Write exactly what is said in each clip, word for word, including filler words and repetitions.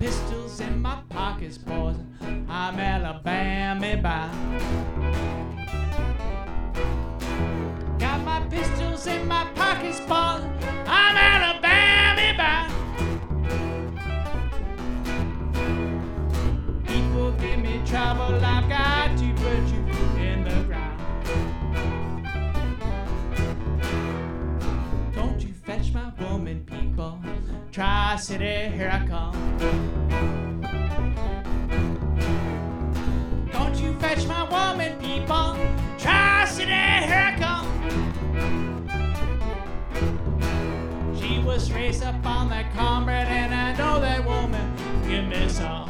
pistols in my pockets, boys. I'm Alabama bound. Got my pistols in my pockets, boys. I'm Alabama bound. People give me trouble, I've got to put you in the ground. Don't you fetch my woman, people. Tri-City, here I come. Don't you fetch my woman, people. Tri-City, here I come. She was raised up on that cornbread, and I know that woman give me some.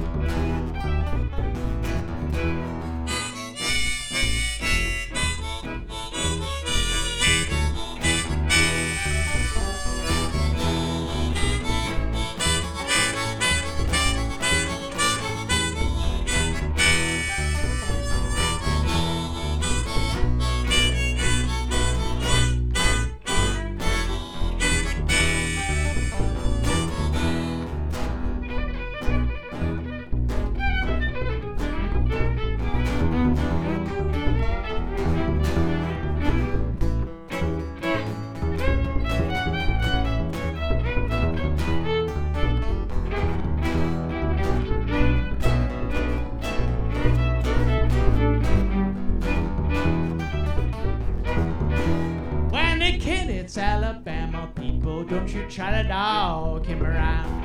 It's Alabama, people, don't you try to dog him around.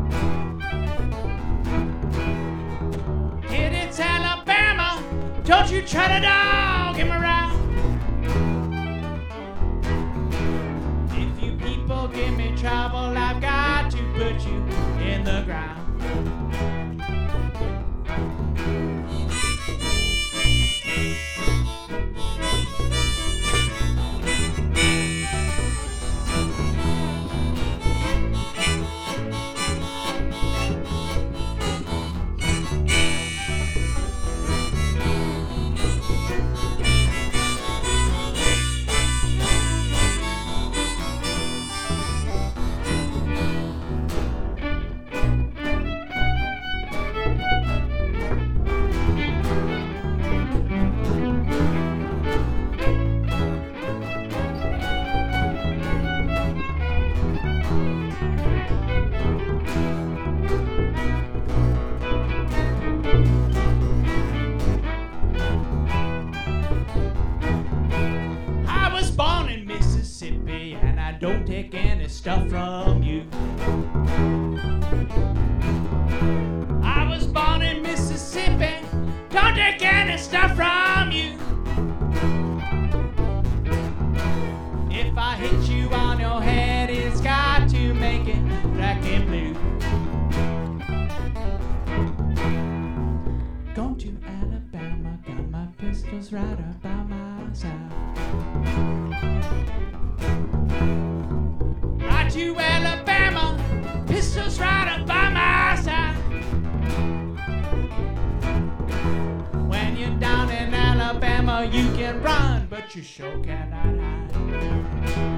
Kid, it's Alabama, don't you try to dog him around. If you people give me trouble, I've got to put you in the ground. And I don't take any stuff from you. I was born in Mississippi, don't take any stuff from you. If I hit you on your head, it's got to make it black and blue. Going to Alabama, got my pistols right up by my side. Right to Alabama, pistols right up by my side. When you're down in Alabama, you can run, but you sure cannot hide.